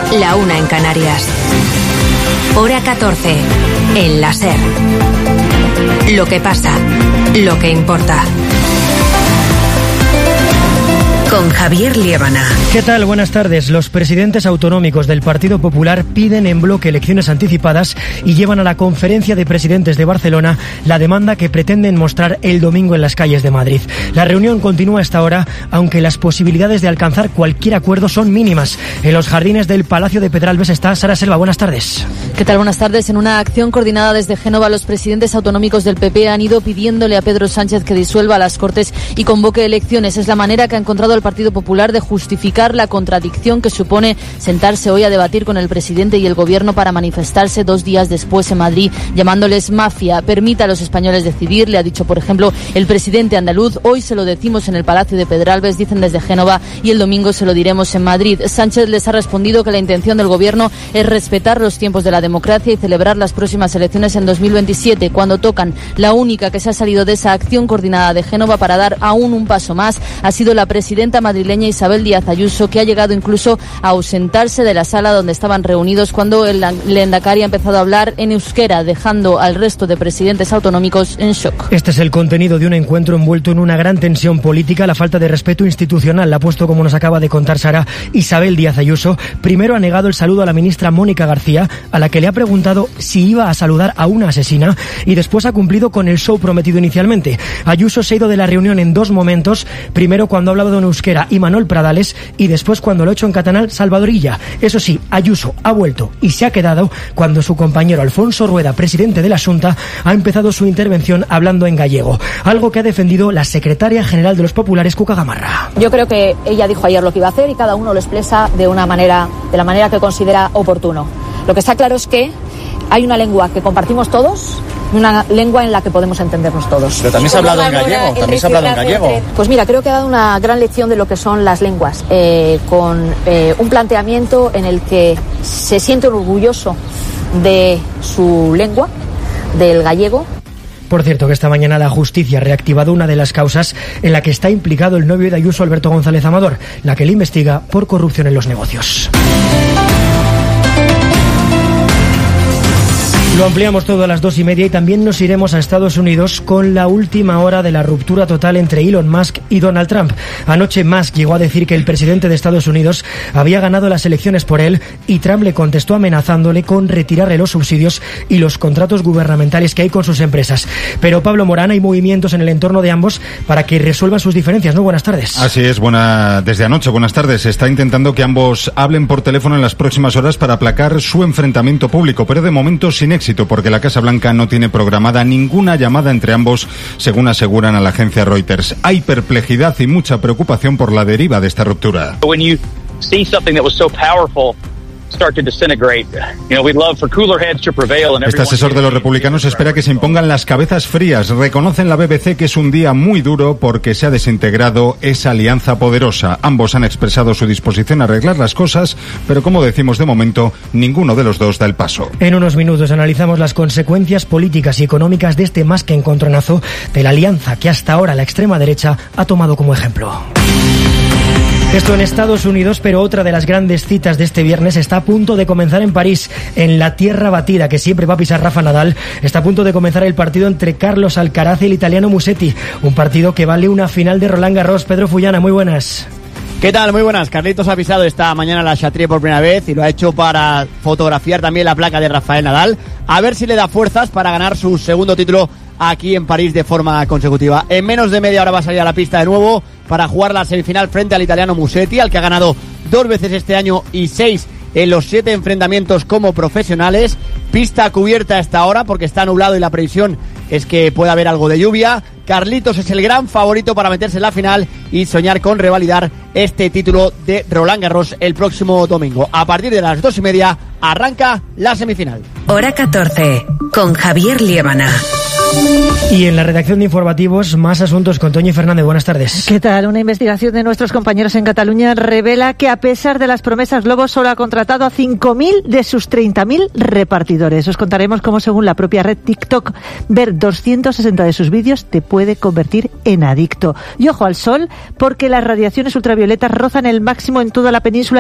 la 1 en Canarias. Hora 14, en la SER. Lo que pasa, lo que importa. Con Javier Liébana. ¿Qué tal? Buenas tardes. Los presidentes autonómicos del Partido Popular piden en bloque elecciones anticipadas y llevan a la Conferencia de Presidentes de Barcelona la demanda que pretenden mostrar el domingo en las calles de Madrid. La reunión continúa hasta ahora, aunque las posibilidades de alcanzar cualquier acuerdo son mínimas. En los jardines del Palacio de Pedralbes está Sara Selva. Buenas tardes. ¿Qué tal? Buenas tardes. En una acción coordinada desde Génova, los presidentes autonómicos del PP han ido pidiéndole a Pedro Sánchez que disuelva las Cortes y convoque elecciones. Es la manera que ha encontrado el Partido Popular de justificar la contradicción que supone sentarse hoy a debatir con el presidente y el gobierno para manifestarse 2 días después en Madrid, llamándoles mafia. Permita a los españoles decidir, le ha dicho, por ejemplo, el presidente andaluz. Hoy se lo decimos en el Palacio de Pedralbes, dicen desde Génova, y el domingo se lo diremos en Madrid. Sánchez les ha respondido que la intención del gobierno es respetar los tiempos de la democracia y celebrar las próximas elecciones en 2027, cuando tocan. La única que se ha salido de esa acción coordinada de Génova para dar aún un paso más ha sido la presidenta madrileña Isabel Díaz Ayuso, que ha llegado incluso a ausentarse de la sala donde estaban reunidos cuando el lehendakari ha empezado a hablar en euskera, dejando al resto de presidentes autonómicos en shock. Este es el contenido de un encuentro envuelto en una gran tensión política. La falta de respeto institucional la ha puesto, como nos acaba de contar Sara, Isabel Díaz Ayuso. Primero ha negado el saludo a la ministra Mónica García, a la que le ha preguntado si iba a saludar a una asesina, y después ha cumplido con el show prometido inicialmente. Ayuso se ha ido de la reunión en 2 momentos, primero cuando ha hablado en euskera y Manuel Pradales, y después cuando lo ha hecho en catalán Salvador Illa. Eso sí, Ayuso ha vuelto y se ha quedado cuando su compañero Alfonso Rueda, presidente de la Xunta, ha empezado su intervención hablando en gallego, algo que ha defendido la secretaria general de los populares, Cuca Gamarra. Yo creo que ella dijo ayer lo que iba a hacer y cada uno lo expresa de la manera que considera oportuno. Lo que está claro es que hay una lengua que compartimos todos, una lengua en la que podemos entendernos todos. Pero también se ha hablado en gallego, Pues mira, creo que ha dado una gran lección de lo que son las lenguas, con un planteamiento en el que se siente orgulloso de su lengua, del gallego. Por cierto, que esta mañana la justicia ha reactivado una de las causas en la que está implicado el novio de Ayuso, Alberto González Amador, la que le investiga por corrupción en los negocios. Lo ampliamos todo a las 2:30 y también nos iremos a Estados Unidos con la última hora de la ruptura total entre Elon Musk y Donald Trump. Anoche Musk llegó a decir que el presidente de Estados Unidos había ganado las elecciones por él, y Trump le contestó amenazándole con retirarle los subsidios y los contratos gubernamentales que hay con sus empresas. Pero Pablo Morán, hay movimientos en el entorno de ambos para que resuelvan sus diferencias, ¿no? Buenas tardes. Así es, desde anoche, buenas tardes. Se está intentando que ambos hablen por teléfono en las próximas horas para aplacar su enfrentamiento público, pero de momento sin éxito, porque la Casa Blanca no tiene programada ninguna llamada entre ambos, según aseguran a la agencia Reuters. Hay perplejidad y mucha preocupación por la deriva de esta ruptura. Este asesor de los republicanos espera que se impongan las cabezas frías. Reconocen la BBC que es un día muy duro porque se ha desintegrado esa alianza poderosa. Ambos han expresado su disposición a arreglar las cosas, pero como decimos, de momento ninguno de los dos da el paso. En unos minutos analizamos las consecuencias políticas y económicas de este más que encontronazo de la alianza que hasta ahora la extrema derecha ha tomado como ejemplo. Esto en Estados Unidos, pero otra de las grandes citas de este viernes está a punto de comenzar en París, en la tierra batida que siempre va a pisar Rafa Nadal. Está a punto de comenzar el partido entre Carlos Alcaraz y el italiano Musetti, un partido que vale una final de Roland Garros. Pedro Fullana, muy buenas. ¿Qué tal? Muy buenas. Carlitos ha pisado esta mañana la Chatrier por primera vez y lo ha hecho para fotografiar también la placa de Rafael Nadal, a ver si le da fuerzas para ganar su segundo título aquí en París de forma consecutiva. En menos de media hora va a salir a la pista de nuevo para jugar la semifinal frente al italiano Musetti, al que ha ganado 2 veces este año y 6 en los 7 enfrentamientos como profesionales. Pista cubierta a esta hora porque está nublado y la previsión es que pueda haber algo de lluvia. Carlitos es el gran favorito para meterse en la final y soñar con revalidar este título de Roland Garros el próximo domingo. A partir de las 2:30 arranca la semifinal. Hora 14, con Javier Liébana. Y en la redacción de informativos, más asuntos con Toñi Fernández. Buenas tardes. ¿Qué tal? Una investigación de nuestros compañeros en Cataluña revela que a pesar de las promesas, Glovo solo ha contratado a 5.000 de sus 30.000 repartidores. Os contaremos cómo, según la propia red TikTok, ver 260 de sus vídeos te puede convertir en adicto. Y ojo al sol, porque las radiaciones ultravioletas rozan el máximo en toda la península